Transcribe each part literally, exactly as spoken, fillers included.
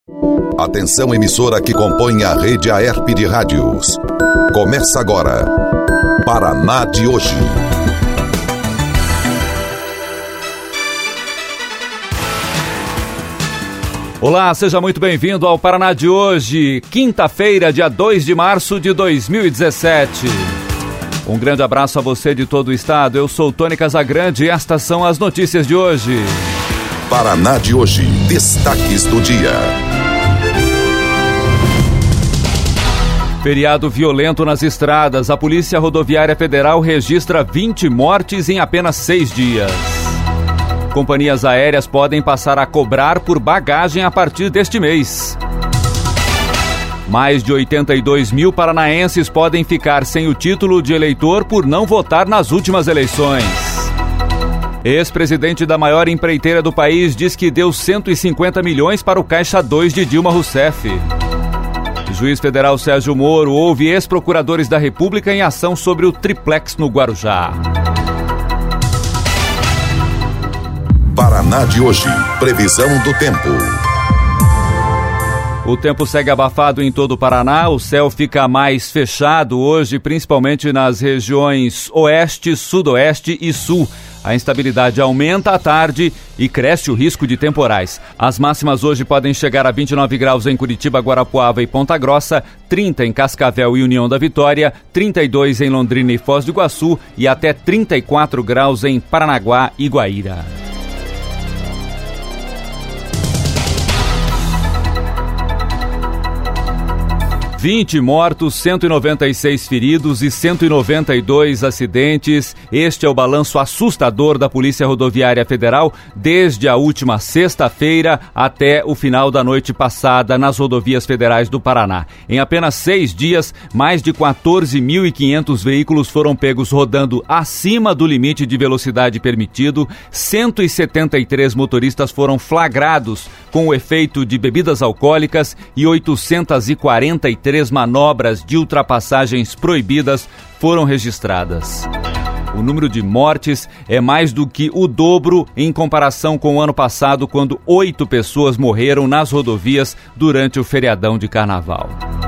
Atenção, emissora que compõe a rede Aerp de rádios. Começa agora, Paraná de hoje. Olá, seja muito bem-vindo ao Paraná de hoje, quinta-feira, dia dois de março de dois mil e dezessete. Um grande abraço a você de todo o estado. Eu sou Tony Casagrande e estas são as notícias de hoje. Paraná de hoje, destaques do dia. Feriado violento nas estradas. A Polícia Rodoviária Federal registra vinte mortes em apenas seis dias. Companhias aéreas podem passar a cobrar por bagagem a partir deste mês. Mais de oitenta e dois mil paranaenses podem ficar sem o título de eleitor por não votar nas últimas eleições. Ex-presidente da maior empreiteira do país diz que deu cento e cinquenta milhões para o Caixa dois de Dilma Rousseff. Juiz federal Sérgio Moro ouve ex-procuradores da República em ação sobre o triplex no Guarujá. Paraná de hoje, previsão do tempo. O tempo segue abafado em todo o Paraná, o céu fica mais fechado hoje, principalmente nas regiões oeste, sudoeste e sul. A instabilidade aumenta à tarde e cresce o risco de temporais. As máximas hoje podem chegar a vinte e nove graus em Curitiba, Guarapuava e Ponta Grossa, trinta em Cascavel e União da Vitória, trinta e dois em Londrina e Foz do Iguaçu e até trinta e quatro graus em Paranaguá e Guaíra. vinte mortos, cento e noventa e seis feridos e cento e noventa e dois acidentes. Este é o balanço assustador da Polícia Rodoviária Federal desde a última sexta-feira até o final da noite passada nas rodovias federais do Paraná. Em apenas seis dias, mais de quatorze mil e quinhentos veículos foram pegos rodando acima do limite de velocidade permitido. cento e setenta e três motoristas foram flagrados com o efeito de bebidas alcoólicas e oitocentas e quarenta e três manobras de ultrapassagens proibidas foram registradas. O número de mortes é mais do que o dobro em comparação com o ano passado, quando oito pessoas morreram nas rodovias durante o feriadão de Carnaval.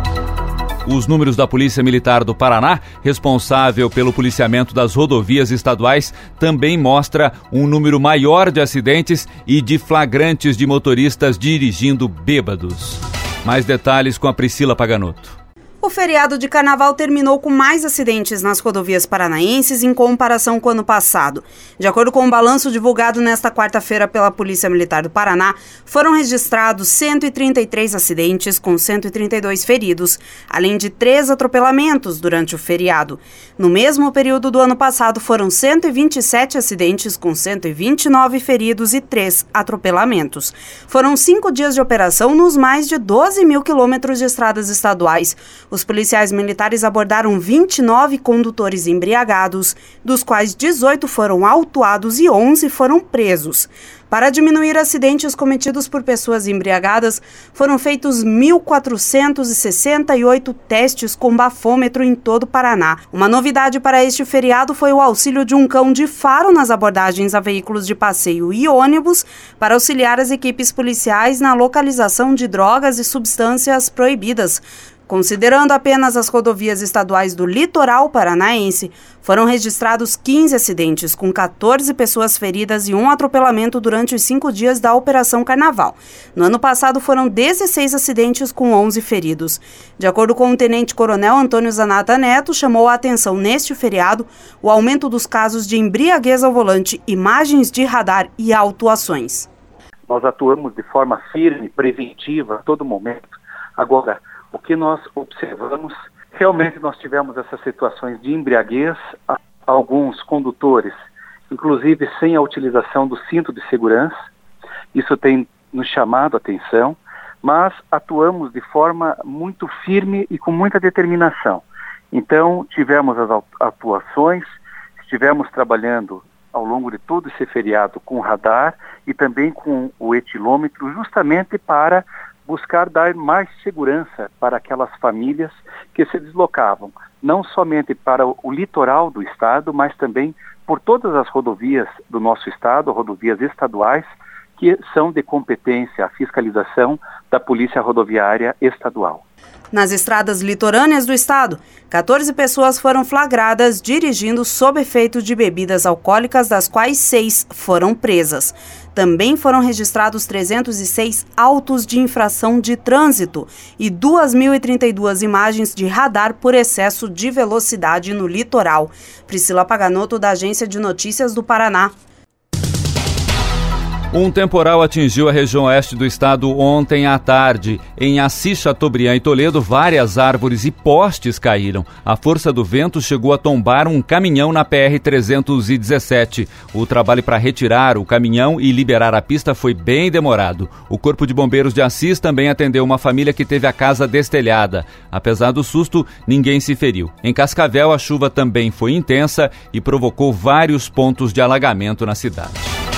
Os números da Polícia Militar do Paraná, responsável pelo policiamento das rodovias estaduais, também mostra um número maior de acidentes e de flagrantes de motoristas dirigindo bêbados. Mais detalhes com a Priscila Paganotto. O feriado de Carnaval terminou com mais acidentes nas rodovias paranaenses em comparação com o ano passado. De acordo com o balanço divulgado nesta quarta-feira pela Polícia Militar do Paraná, foram registrados cento e trinta e três acidentes com cento e trinta e dois feridos, além de três atropelamentos durante o feriado. No mesmo período do ano passado, foram cento e vinte e sete acidentes com cento e vinte e nove feridos e três atropelamentos. Foram cinco dias de operação nos mais de doze mil quilômetros de estradas estaduais. Os policiais militares abordaram vinte e nove condutores embriagados, dos quais dezoito foram autuados e onze foram presos. Para diminuir acidentes cometidos por pessoas embriagadas, foram feitos mil quatrocentos e sessenta e oito testes com bafômetro em todo o Paraná. Uma novidade para este feriado foi o auxílio de um cão de faro nas abordagens a veículos de passeio e ônibus para auxiliar as equipes policiais na localização de drogas e substâncias proibidas. Considerando apenas as rodovias estaduais do litoral paranaense, foram registrados quinze acidentes, com quatorze pessoas feridas e um atropelamento durante os cinco dias da Operação Carnaval. No ano passado, foram dezesseis acidentes com onze feridos. De acordo com o tenente-coronel Antônio Zanata Neto, chamou a atenção neste feriado o aumento dos casos de embriaguez ao volante, imagens de radar e autuações. Nós atuamos de forma firme, preventiva, a todo momento. Agora, o que nós observamos, realmente nós tivemos essas situações de embriaguez, alguns condutores, inclusive sem a utilização do cinto de segurança. Isso tem nos chamado a atenção, mas atuamos de forma muito firme e com muita determinação. Então, tivemos as atuações, estivemos trabalhando ao longo de todo esse feriado com radar e também com o etilômetro, justamente para buscar dar mais segurança para aquelas famílias que se deslocavam, não somente para o litoral do estado, mas também por todas as rodovias do nosso estado, rodovias estaduais, que são de competência, a fiscalização da Polícia Rodoviária Estadual. Nas estradas litorâneas do estado, quatorze pessoas foram flagradas dirigindo sob efeito de bebidas alcoólicas, das quais seis foram presas. Também foram registrados trezentos e seis autos de infração de trânsito e duas mil e trinta e duas imagens de radar por excesso de velocidade no litoral. Priscila Paganoto, da Agência de Notícias do Paraná. Um temporal atingiu a região oeste do estado ontem à tarde. Em Assis, Chateaubriand e Toledo, várias árvores e postes caíram. A força do vento chegou a tombar um caminhão na P R trezentos e dezessete. O trabalho para retirar o caminhão e liberar a pista foi bem demorado. O Corpo de Bombeiros de Assis também atendeu uma família que teve a casa destelhada. Apesar do susto, ninguém se feriu. Em Cascavel, a chuva também foi intensa e provocou vários pontos de alagamento na cidade.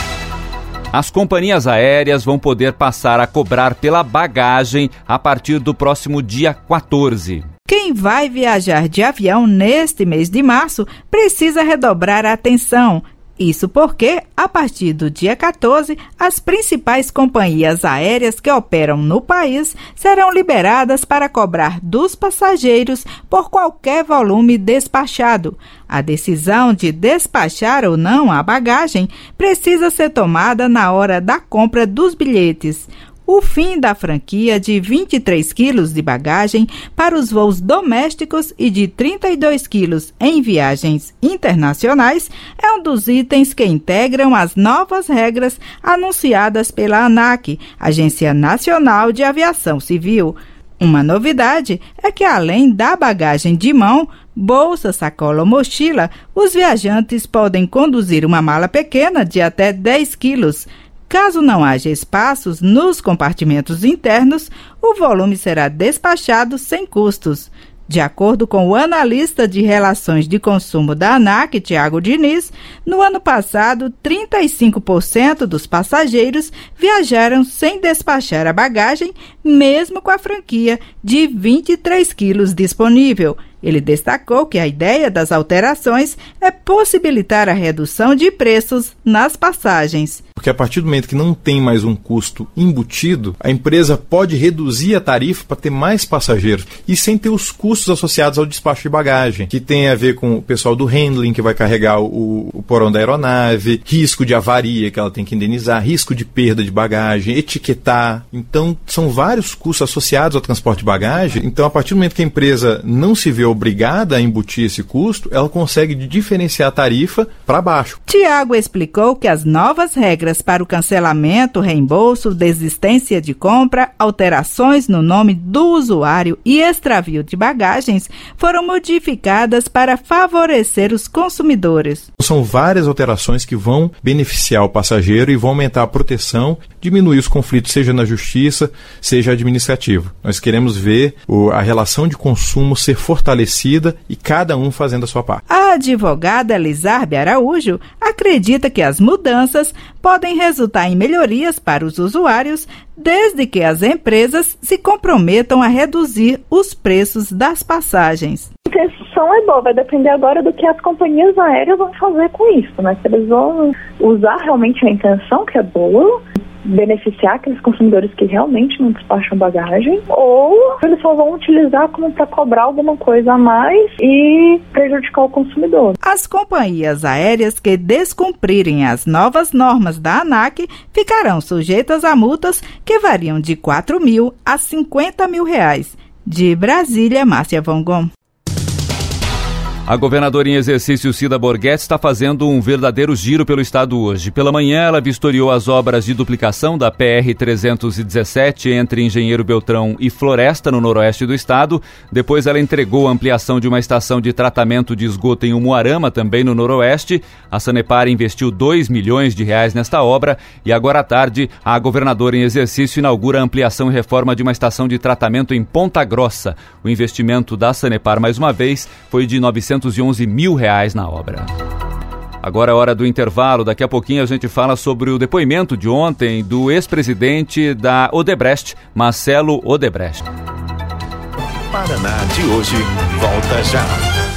As companhias aéreas vão poder passar a cobrar pela bagagem a partir do próximo dia quatorze. Quem vai viajar de avião neste mês de março precisa redobrar a atenção. Isso porque, a partir do dia quatorze, as principais companhias aéreas que operam no país serão liberadas para cobrar dos passageiros por qualquer volume despachado. A decisão de despachar ou não a bagagem precisa ser tomada na hora da compra dos bilhetes. O fim da franquia de vinte e três quilos de bagagem para os voos domésticos e de trinta e dois quilos em viagens internacionais é um dos itens que integram as novas regras anunciadas pela ANAC, Agência Nacional de Aviação Civil. Uma novidade é que, além da bagagem de mão, bolsa, sacola ou mochila, os viajantes podem conduzir uma mala pequena de até dez quilos. Caso não haja espaços nos compartimentos internos, o volume será despachado sem custos. De acordo com o analista de relações de consumo da ANAC, Tiago Diniz, no ano passado, trinta e cinco por cento dos passageiros viajaram sem despachar a bagagem, mesmo com a franquia de vinte e três quilos disponível. Ele destacou que a ideia das alterações é possibilitar a redução de preços nas passagens. Porque a partir do momento que não tem mais um custo embutido, a empresa pode reduzir a tarifa para ter mais passageiros e sem ter os custos associados ao despacho de bagagem, que tem a ver com o pessoal do handling, que vai carregar o, o porão da aeronave, risco de avaria que ela tem que indenizar, risco de perda de bagagem, etiquetar. Então, são vários custos associados ao transporte de bagagem. Então, a partir do momento que a empresa não se vê obrigada a embutir esse custo, ela consegue diferenciar a tarifa para baixo. Tiago explicou que as novas regras para o cancelamento, reembolso, desistência de compra, alterações no nome do usuário e extravio de bagagens foram modificadas para favorecer os consumidores. São várias alterações que vão beneficiar o passageiro e vão aumentar a proteção, diminuir os conflitos, seja na justiça, seja administrativo. Nós queremos ver o, a relação de consumo ser fortalecida e cada um fazendo a sua parte. A advogada Elizarbe Araújo acredita que as mudanças podem resultar em melhorias para os usuários, desde que as empresas se comprometam a reduzir os preços das passagens. A intenção é boa, vai depender agora do que as companhias aéreas vão fazer com isso, né? Se eles vão usar realmente a intenção, que é boa, beneficiar aqueles consumidores que realmente não despacham bagagem, ou eles só vão utilizar como para cobrar alguma coisa a mais e prejudicar o consumidor. As companhias aéreas que descumprirem as novas normas da ANAC ficarão sujeitas a multas que variam de quatro mil a cinquenta mil reais. De Brasília, Márcia Vongon. A governadora em exercício, Cida Borghetti, está fazendo um verdadeiro giro pelo estado hoje. Pela manhã, ela vistoriou as obras de duplicação da P R trezentos e dezessete entre Engenheiro Beltrão e Floresta, no noroeste do estado. Depois, ela entregou a ampliação de uma estação de tratamento de esgoto em Umuarama, também no noroeste. A Sanepar investiu dois milhões de reais nesta obra e agora à tarde, a governadora em exercício inaugura a ampliação e reforma de uma estação de tratamento em Ponta Grossa. O investimento da Sanepar, mais uma vez, foi de novecentos e onze mil reais na obra. Agora é hora do intervalo. Daqui a pouquinho a gente fala sobre o depoimento de ontem do ex-presidente da Odebrecht, Marcelo Odebrecht. Paraná de hoje volta já.